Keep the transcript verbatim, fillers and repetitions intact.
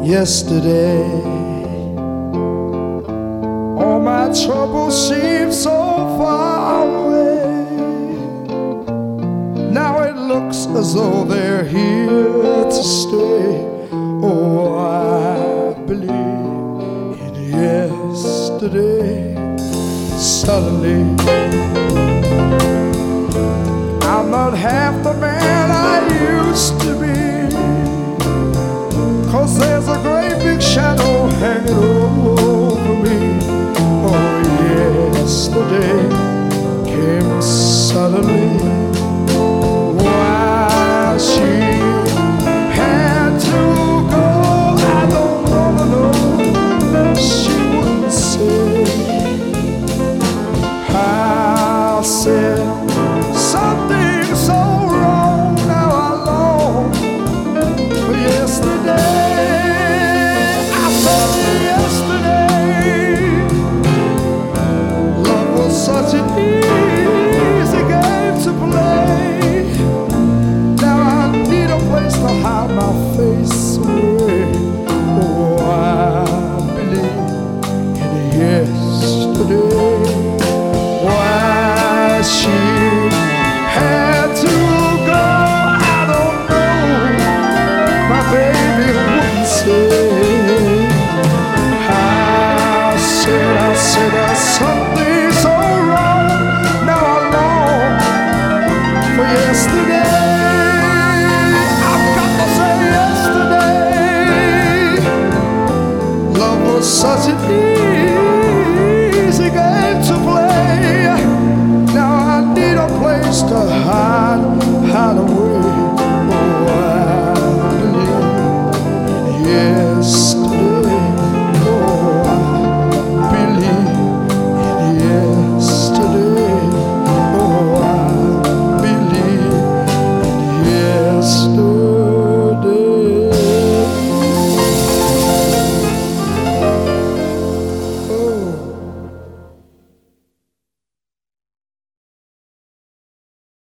Yesterday, all my troubles seem so far away. Now it looks as though they're here to stay. Oh, I believe in yesterday. Suddenly, I'm not half the man I used to be. 'Cause there's a great big shadow hanging over me. Oh, yesterday came suddenly. Why she had to go, I don't wanna know. She wouldn't say. I said something so wrong. Now I long for yesterday. Such an easy game to play. Now I need a place to hide my face away. Oh, I believe in yesterday. Why she had to go, I don't know. My baby wouldn't say. I said, I said, I something so wrong. Now I long for yesterday.